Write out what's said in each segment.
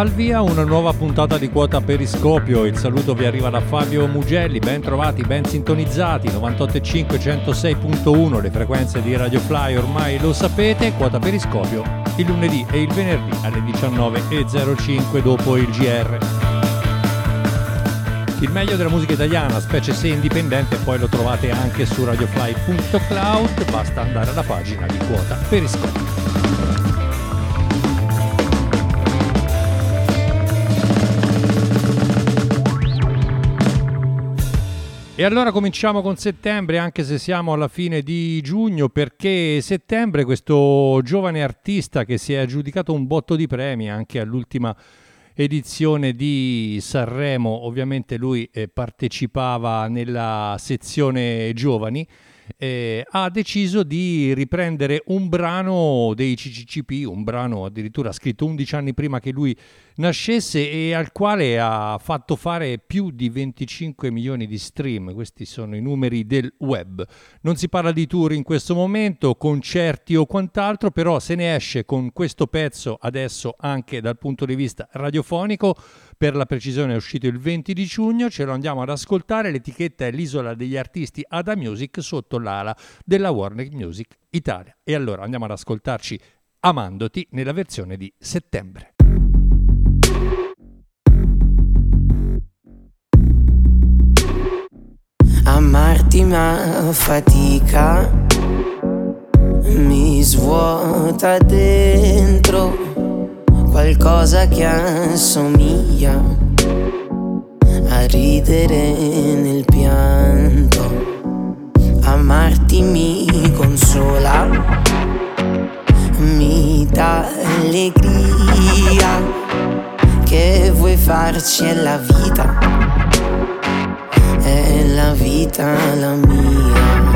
Al via una nuova puntata di Quota Periscopio. Il saluto vi arriva da Fabio Mugelli. Ben trovati, ben sintonizzati. 98.5, 106.1 le frequenze di Radio Fly, ormai lo sapete. Quota Periscopio il lunedì e il venerdì alle 19.05 dopo il GR. Il meglio della musica italiana, specie se indipendente, poi lo trovate anche su radiofly.cloud. Basta andare alla pagina di Quota Periscopio. E allora cominciamo con settembre, anche se siamo alla fine di giugno, perché settembre questo giovane artista che si è aggiudicato un botto di premi anche all'ultima edizione di Sanremo, ovviamente lui partecipava nella sezione giovani, ha deciso di riprendere un brano dei CCCP, un brano addirittura scritto 11 anni prima che lui nascesse e al quale ha fatto fare più di 25 milioni di stream. Questi sono i numeri del web. Non si parla di tour in questo momento, concerti o quant'altro, però se ne esce con questo pezzo adesso anche dal punto di vista radiofonico. Per la precisione è uscito il 20 di giugno, ce lo andiamo ad ascoltare. L'etichetta è l'Isola degli Artisti Ada Music sotto l'ala della Warner Music Italia. E allora andiamo ad ascoltarci Amandoti nella versione di settembre. Amarti ma fatica, mi svuota dentro qualcosa che assomiglia a ridere nel pianto. Amarti mi consola, mi dà allegria, che vuoi farci è la vita, è la vita la mia.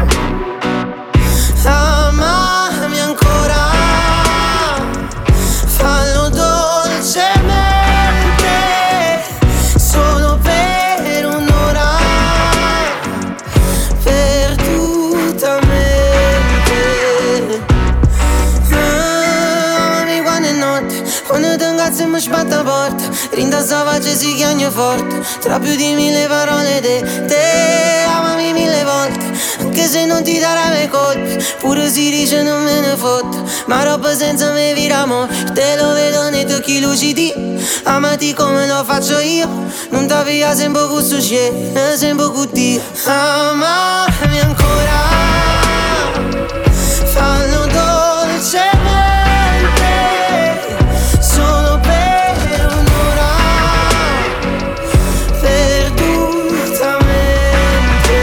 Amami ancora, fallo dolcemente, solo per un'ora, perdutamente. Amami quando è notte, quando ti incazzo e mi sbatte a porta, rinda sta faccia si chiagna forte, tra più di 1000 parole te amami 1000 volte, anche se non ti darà le colpe, pure si dice non me ne fotte, ma roba senza me vira amore, te lo vedo nei tocchi lucidi, amati come lo faccio io, non ti via sempre con succede, sempre con Dio. Amami ancora, fallo dolcemente, solo per un'ora, perdutamente.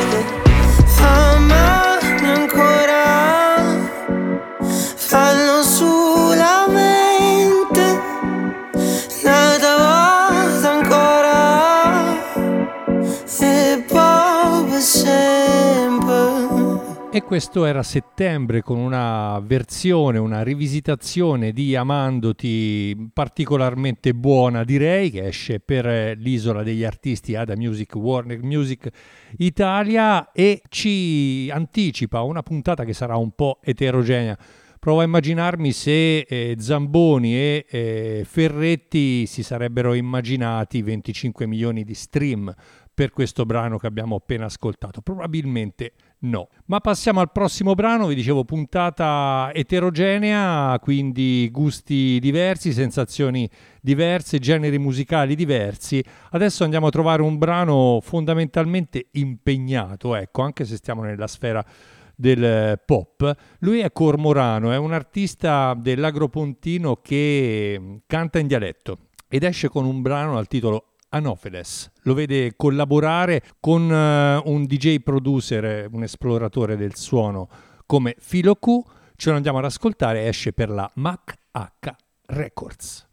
Amami ancora, fallo sulla mente, nata volta ancora, e poi per sempre. E questo era Settembre con una versione, una rivisitazione di Amandoti particolarmente buona, direi, che esce per l'Isola degli Artisti Ada Music, Warner Music Italia, e ci anticipa una puntata che sarà un po' eterogenea. Provo a immaginarmi se Zamboni e Ferretti si sarebbero immaginati 25 milioni di stream per questo brano che abbiamo appena ascoltato. Probabilmente no. Ma passiamo al prossimo brano. Vi dicevo, puntata eterogenea, quindi gusti diversi, sensazioni diverse, generi musicali diversi. Adesso andiamo a trovare un brano fondamentalmente impegnato, ecco, anche se stiamo nella sfera del pop. Lui è Cormorano, è un artista dell'Agropontino che canta in dialetto ed esce con un brano dal titolo Anopheles. Lo vede collaborare con un DJ producer, un esploratore del suono come Philo Q. Ce lo andiamo ad ascoltare, esce per la Mac H Records.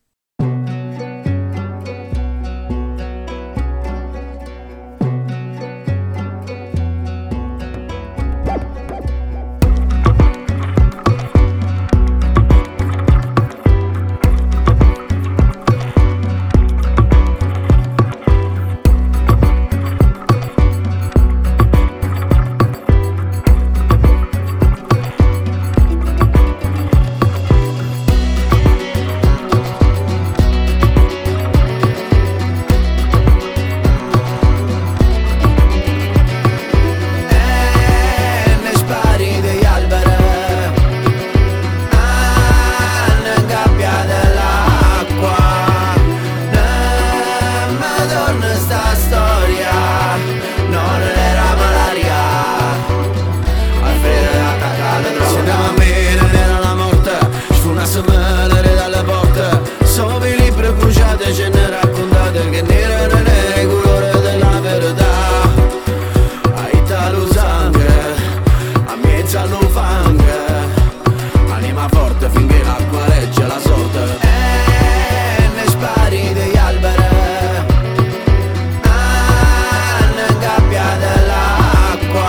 che l'acqua regge la sorte. Ne spari degli alberi, ne gabbia dell'acqua,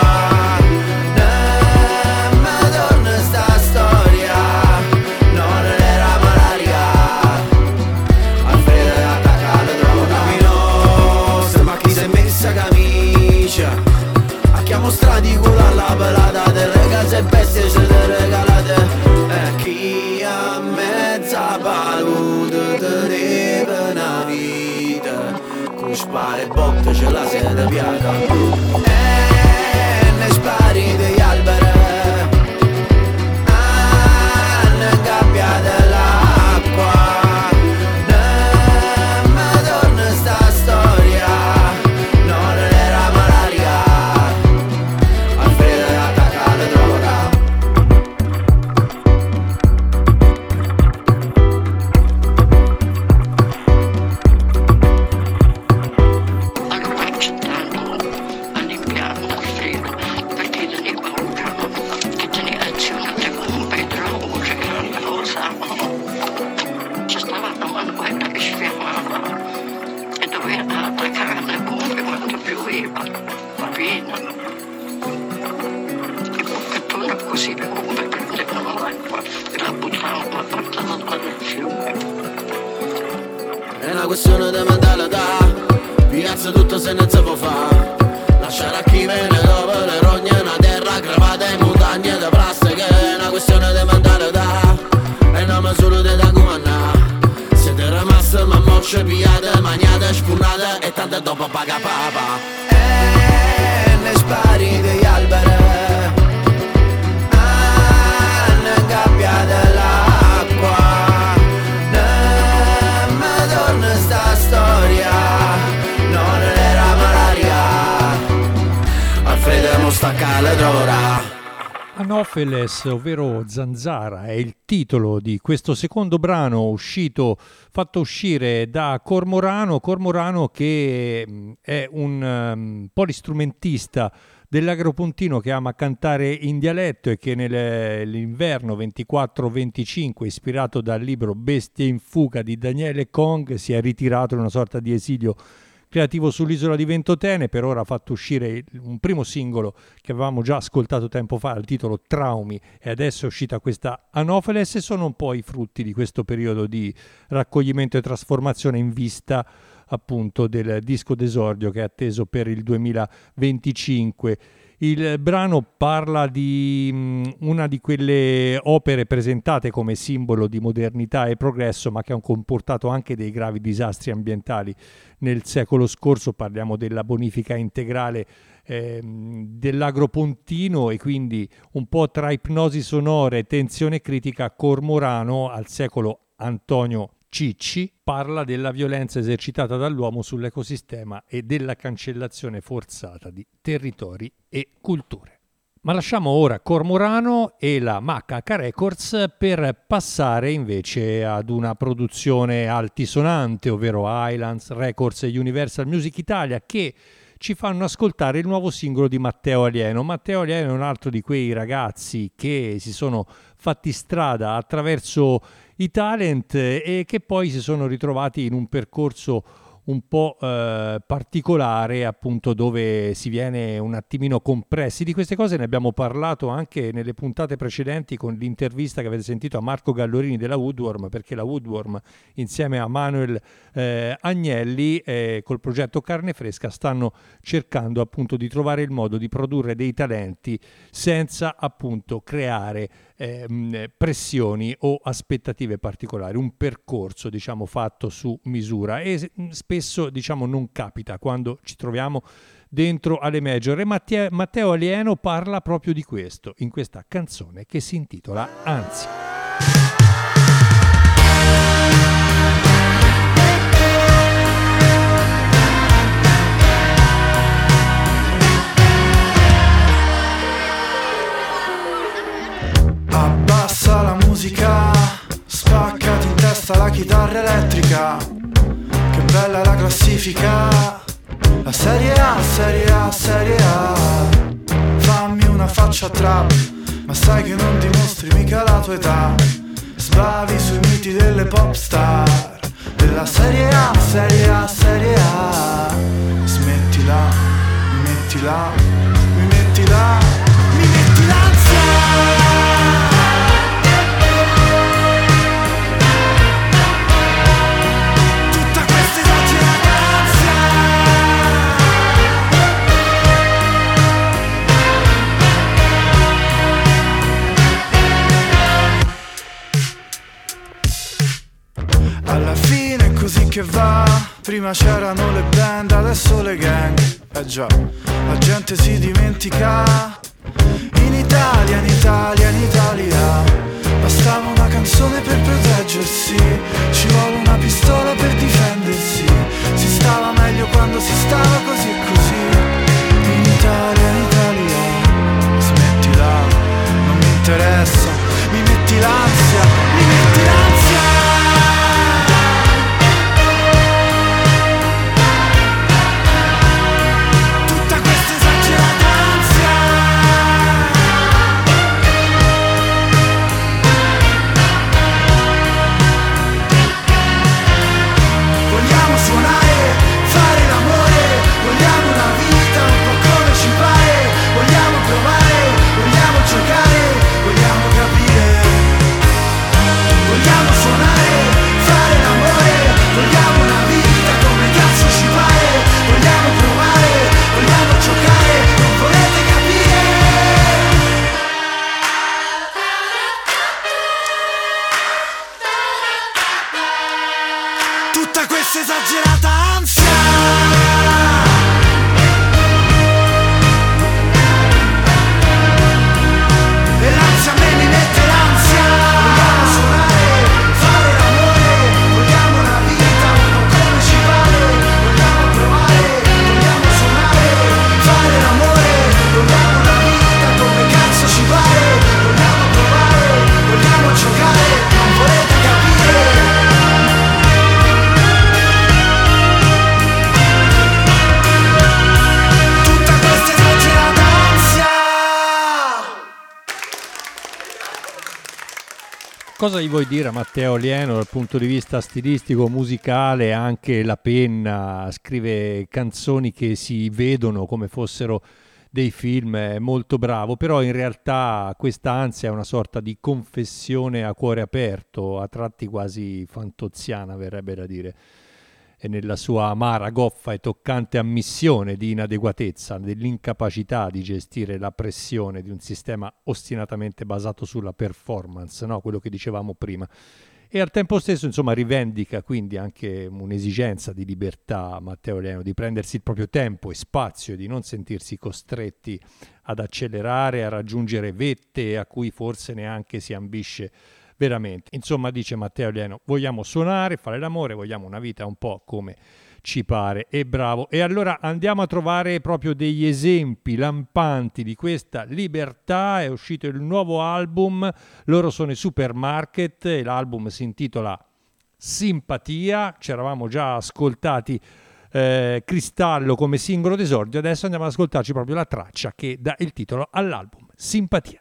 ne me torna sta storia, non era malaria, Alfredo attacca le droga. Camino, se ma chi si è messa camicia, a chi ha mostrato di culo alla pelata, te regals e bestie ce te regalate. Chi a mezza palude te deve una vita, con spare botte ce la sede piaga. Ne spari degli alberi, ne gabbia dell'acqua, ne me torna sta storia, non era malaria, Alfredo attacca le droga. È una questione di mentalità, piazza tutto se ne si può fare. Lasciare a chi viene dopo le rogne, una terra gravata in montagne di plastica. È una questione di mentalità, e non mi solo di da comandare. Siete rimasti ma mocce piate, maniate, spurnate e tante dopo paga papa. Ne spari degli alberi, ne gabbia dell'acqua, ne me torna sta storia, non era malaria, Alfredo mo stacca le droga. Anopheles, ovvero Zanzara, è il titolo di questo secondo brano fatto uscire da Cormorano che è un polistrumentista dell'Agropontino che ama cantare in dialetto e che nell'inverno 24-25, ispirato dal libro Bestie in fuga di Daniele Kong, si è ritirato in una sorta di esilio creativo sull'isola di Ventotene. Per ora ha fatto uscire un primo singolo che avevamo già ascoltato tempo fa, il titolo Traumi, e adesso è uscita questa Anopheles, e sono un po' i frutti di questo periodo di raccoglimento e trasformazione in vista appunto del disco d'esordio che è atteso per il 2025. Il brano parla di una di quelle opere presentate come simbolo di modernità e progresso, ma che hanno comportato anche dei gravi disastri ambientali nel secolo scorso. Parliamo della bonifica integrale dell'Agropontino, e quindi un po' tra ipnosi sonore e tensione critica, Cormorano, al secolo Antonio Cicci, parla della violenza esercitata dall'uomo sull'ecosistema e della cancellazione forzata di territori e culture. Ma lasciamo ora Cormorano e la Macaca Records per passare invece ad una produzione altisonante, ovvero Highlands Records e Universal Music Italia, che ci fanno ascoltare il nuovo singolo di Matteo Alieno. Matteo Alieno è un altro di quei ragazzi che si sono fatti strada attraverso i talent e che poi si sono ritrovati in un percorso un po' particolare, appunto, dove si viene un attimino compressi. Di queste cose ne abbiamo parlato anche nelle puntate precedenti con l'intervista che avete sentito a Marco Gallorini della Woodworm, perché la Woodworm insieme a Manuel Agnelli col progetto Carne Fresca stanno cercando appunto di trovare il modo di produrre dei talenti senza appunto creare pressioni o aspettative particolari, un percorso diciamo fatto su misura, e spesso diciamo non capita quando ci troviamo dentro alle major. E Matteo Alieno parla proprio di questo in questa canzone che si intitola Ansia. Abbassa la musica, spaccati in testa la chitarra elettrica. Che bella la classifica, la Serie A, Serie A, Serie A. Fammi una faccia trap, ma sai che non dimostri mica la tua età. baci delle pop star della serie A, serie A, serie A. Smettila, mi metti là, mi metti là, mi metti l'ansia. Alla fine è così che va. Prima c'erano le band, adesso le gang. Eh già, la gente si dimentica. In Italia, in Italia, in Italia bastava una canzone per proteggersi. Ci vuole una pistola per difendersi. Si stava meglio quando si stava così e così. In Italia, in Italia. Smettila, non mi interessa. Mi metti l'ansia, mi metti l'ansia. Esagerata ansia. E l'ansia a me mi mette l'ansia. Vogliamo suonare, fare l'amore. Vogliamo una vita un po' come ci pare. Vogliamo provare, vogliamo suonare, fare l'amore. Vogliamo una vita come cazzo ci pare. Vogliamo provare, vogliamo giocare. Non volete capire. Cosa gli vuoi dire a Matteo Alieno dal punto di vista stilistico, musicale? Anche la penna, scrive canzoni che si vedono come fossero dei film, è molto bravo, però in realtà questa ansia è una sorta di confessione a cuore aperto, a tratti quasi fantoziana verrebbe da dire, e nella sua amara, goffa e toccante ammissione di inadeguatezza, dell'incapacità di gestire la pressione di un sistema ostinatamente basato sulla performance, no? Quello che dicevamo prima. E al tempo stesso, insomma, rivendica quindi anche un'esigenza di libertà, Matteo Alieno, di prendersi il proprio tempo e spazio, di non sentirsi costretti ad accelerare, a raggiungere vette a cui forse neanche si ambisce veramente. Insomma, dice Matteo Alieno, vogliamo suonare, fare l'amore, vogliamo una vita un po' come ci pare. E bravo. E allora andiamo a trovare proprio degli esempi lampanti di questa libertà. È uscito il nuovo album, loro sono i Supermarket e l'album si intitola Simpatia. Ci eravamo già ascoltati Cristallo come singolo d'esordio, adesso andiamo ad ascoltarci proprio la traccia che dà il titolo all'album, Simpatia.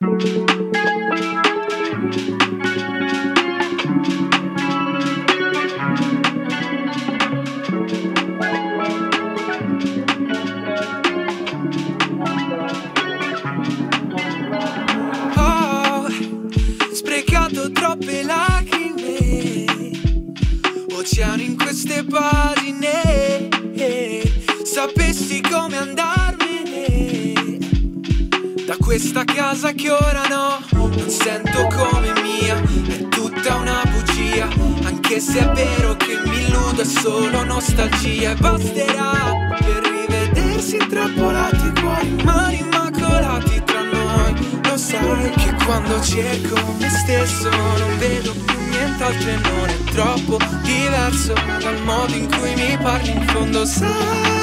Sprecato troppe lacrime, oceano in queste pagine. Sapessi come andarmene da questa casa che ora no, non sento come mia, è tutta una bugia, anche se è vero che mi illudo, è solo nostalgia. E basterà per rivedersi intrappolati qua, mani immacolati tra noi. Lo sai che quando cerco me stesso non vedo più nient'altro e non è troppo diverso dal modo in cui mi parli. In fondo sai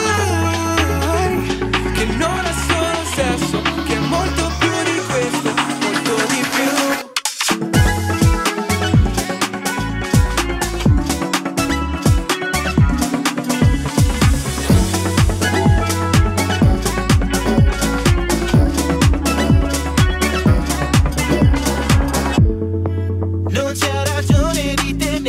che non è solo sesso, che è molto più di questo, molto di più. Non c'è ragione di tenere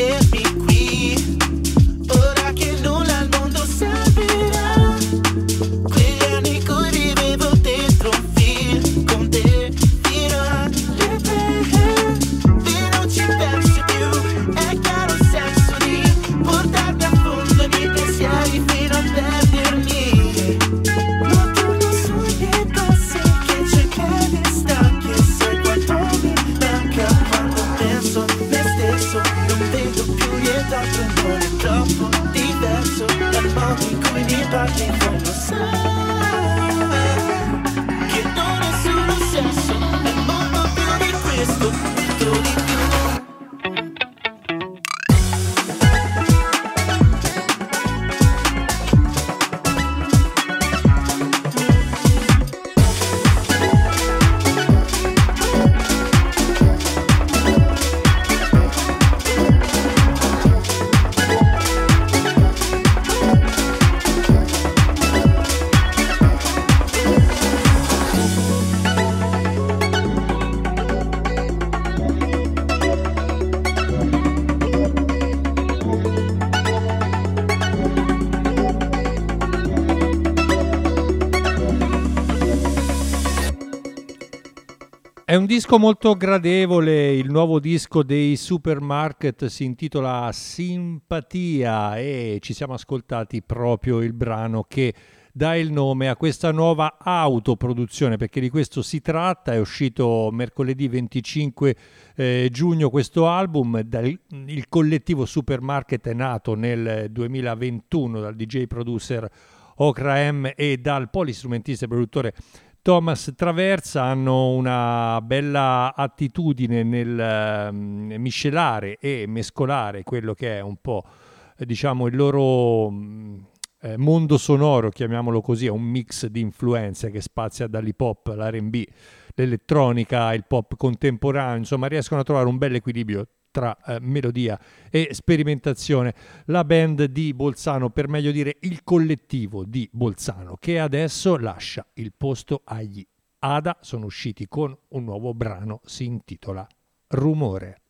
È un disco molto gradevole, il nuovo disco dei Supermarket si intitola Simpatia e ci siamo ascoltati proprio il brano che dà il nome a questa nuova autoproduzione, perché di questo si tratta. È uscito mercoledì 25 giugno questo album. Il collettivo Supermarket è nato nel 2021 dal DJ producer Okra M e dal polistrumentista e produttore Thomas Traversa. Hanno una bella attitudine nel miscelare e mescolare quello che è un po' diciamo il loro mondo sonoro, chiamiamolo così. È un mix di influenze che spazia dall'hip hop, l'R&B, l'elettronica, il pop contemporaneo. Insomma, riescono a trovare un bel equilibrio tra melodia e sperimentazione. La band di Bolzano, per meglio dire il collettivo di Bolzano, che adesso lascia il posto agli Ada. Sono usciti con un nuovo brano, si intitola Rumore.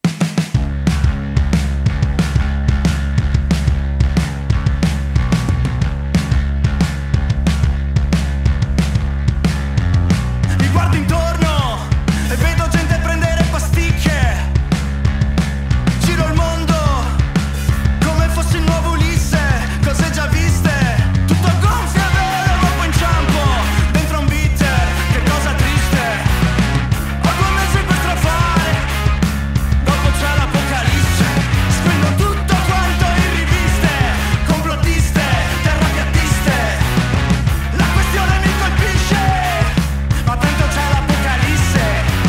Mi guardo intorno e vedo gente prendere pasticche. Giro il mondo come fossi il nuovo Ulisse, cose già viste. Tutto gonfio e vero, robo inciampo dentro un bitter, che cosa triste. Ho 2 mesi per strafare, dopo c'è l'apocalisse. Squillo tutto quanto in riviste, complottiste, terrapiattiste. La questione mi colpisce, ma tanto c'è l'apocalisse.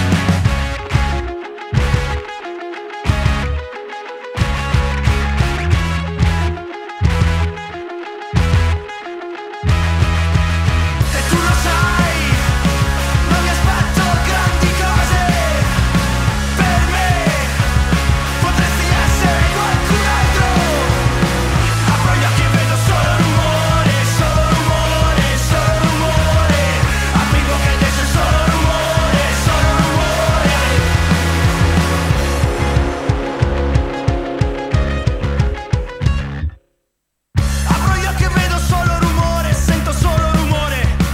E tu lo sai, non mi aspetto grandi cose. Per me potresti essere qualcun altro. Apro gli occhi e vedo solo rumore, solo rumore, solo rumore. Apri in bocca ed esce solo rumore, solo rumore. Apro gli occhi e vedo solo rumore, sento solo rumore.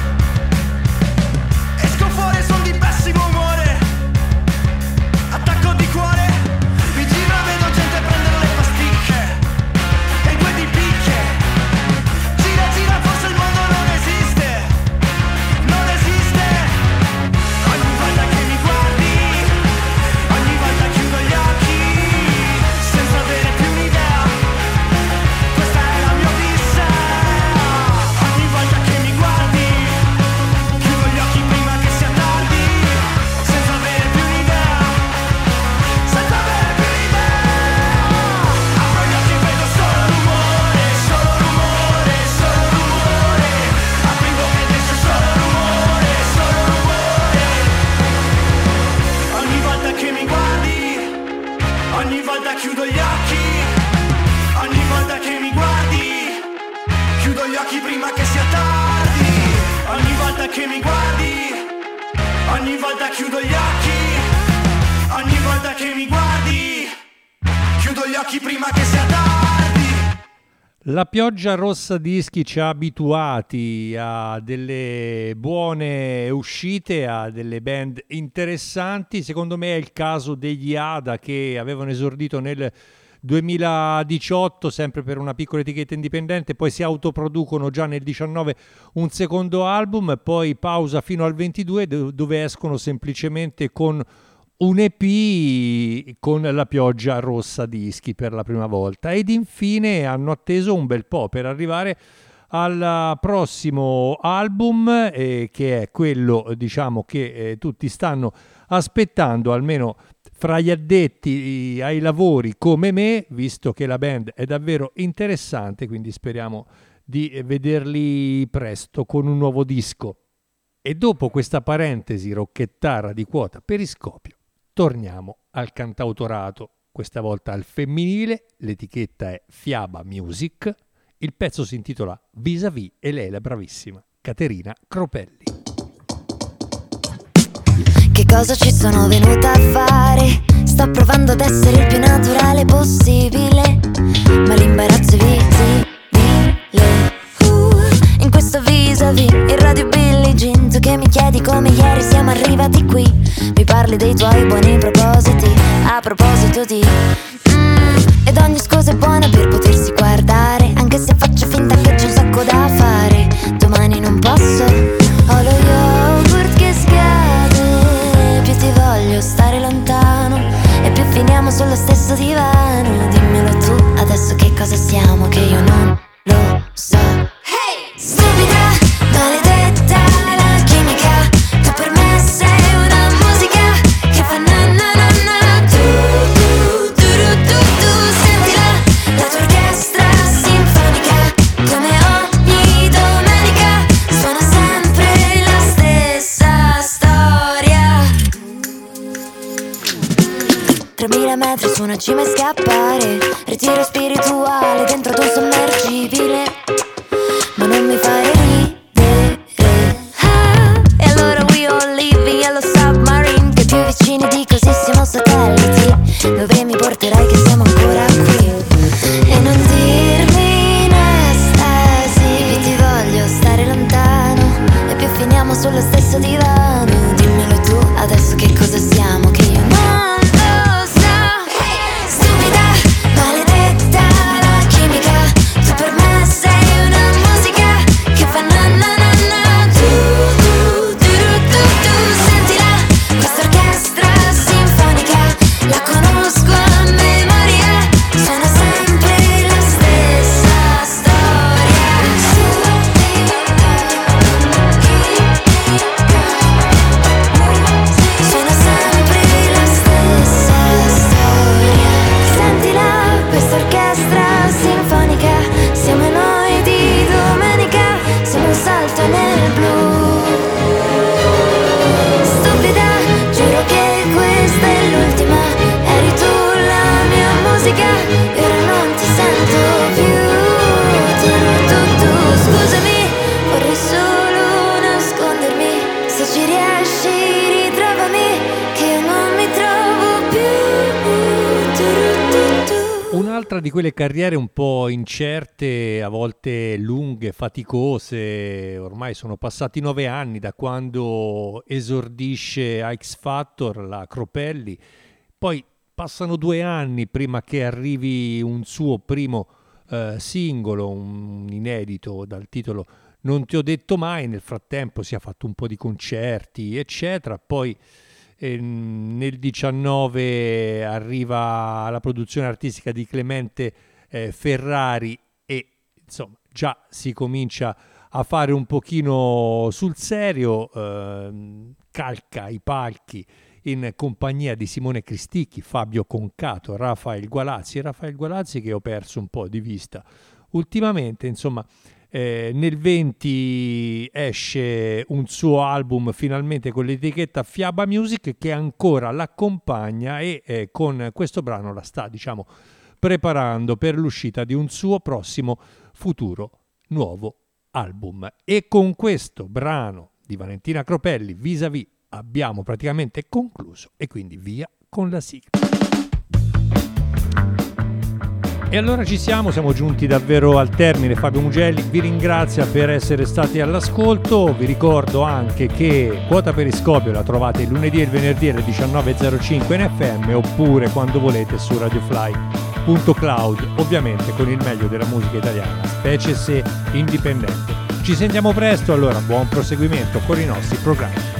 Esco fuori e son di pessimo umore. Attacco di cuore, mi giro e vedo gente prendere le pasticche e 2 di picche. Gira, gira, forse il mondo non esiste, non esiste. Ogni volta che mi guardi, ogni volta chiudo gli occhi, senza avere più un'idea. Questa è la mia odissea. Ogni volta che mi guardi, chiudo gli occhi prima che sia tardi, senza avere più un'idea, senza avere più un'idea. Apro gli occhi e vedo solo rumore, solo rumore, solo rumore. Apri in bocca ed esce solo rumore, solo rumore. Ogni volta che mi guardi, ogni volta chiudo gli occhi. Ogni volta che mi guardi, chiudo gli occhi prima che sia tardi. Ogni volta che mi guardi, ogni volta chiudo gli occhi. Ogni volta che mi guardi, chiudo gli occhi prima che sia tardi. La pioggia rossa dischi ci ha abituati a delle buone uscite, a delle band interessanti. Secondo me è il caso degli Ada, che avevano esordito nel 2018 sempre per una piccola etichetta indipendente, poi si autoproducono già nel 19 un secondo album, poi pausa fino al 22 dove escono semplicemente con un EP con la pioggia rossa dischi per la prima volta, ed infine hanno atteso un bel po' per arrivare al prossimo album, che è quello diciamo che tutti stanno aspettando, almeno fra gli addetti ai lavori come me, visto che la band è davvero interessante, quindi speriamo di vederli presto con un nuovo disco. E dopo questa parentesi rocchettara di quota periscopio, torniamo al cantautorato, questa volta al femminile. L'etichetta è Fiaba Music, il pezzo si intitola Vis-a-vis e lei è la bravissima Caterina Cropelli. Che cosa ci sono venuta a fare? Sto provando ad essere il più naturale possibile, ma l'imbarazzo è visibile. In questo vis-a-vis, il radio Billie Jean, tu che mi chiedi come ieri siamo arrivati qui. Mi parli proposito di ed ogni scusa è buona per potersi guardare, anche se faccio finta che c'è un sacco da fare. Domani non posso, ho lo yogurt che scade. Più ti voglio stare lontano e più finiamo sullo stesso divano. Dimmelo tu adesso che cosa siamo, che io non lo so. Hey! Stupida, maledetta la chimica, tu per me sei una musica che fa na na na na. Tu sentila, la tua orchestra sinfonica, come ogni domenica suona sempre la stessa storia. 3000 metri su una cima e scappare, ritiro spirituale dentro ad un sommergibile, ma non mi fare ridere. E allora we all live in Yellow Submarine, che più vicini di così siamo satelliti. Dove mi porterai che siamo ancora qui? E non dirmi in estasi, più ti voglio stare lontano e più finiamo sullo stesso divano. Dimmelo tu adesso che cosa siamo, che io non lo so. Stupida, maledetta la chimica, tu per me sei una musica che fa na na na na. Tu sentila, questa orchestra sinfonica, la conosco a memoria, suona sempre la stessa storia. Suona sempre la stessa storia. Sentila, questa orchestra sinfonica, siamo noi di domenica, siamo un salto nel blu. Stupida, giuro che questa è l'ultima, eri tu la mia musica e ora non ti sento più. Scusami, vorrei solo nascondermi, se ci riesci ritrovami, che io non mi trovo più. Un'altra di quelle carriere un po' incerte, a volte lunghe, faticose. Ormai sono passati 9 anni da quando esordisce a X Factor la Cropelli, poi passano 2 anni prima che arrivi un suo primo singolo, un inedito dal titolo Non ti ho detto mai. Nel frattempo si è fatto un po' di concerti eccetera, poi nel 19 arriva la produzione artistica di Clemente Ferrari e insomma già si comincia a fare un pochino sul serio, calca i palchi in compagnia di Simone Cristicchi, Fabio Concato, Rafael Gualazzi che ho perso un po' di vista ultimamente. Insomma, nel 20 esce un suo album finalmente con l'etichetta Fiaba Music, che ancora l'accompagna e con questo brano la sta, diciamo, preparando per l'uscita di un suo prossimo futuro nuovo album. E con questo brano di Valentina Cropelli, Vis-a-vis, abbiamo praticamente concluso, e quindi via con la sigla. E allora ci siamo giunti davvero al termine. Fabio Mugelli vi ringrazia per essere stati all'ascolto. Vi ricordo anche che Quota Periscopio la trovate il lunedì e il venerdì alle 19.05 in FM, oppure quando volete su radiofly.cloud, ovviamente con il meglio della musica italiana, specie se indipendente. Ci sentiamo presto, allora buon proseguimento con i nostri programmi.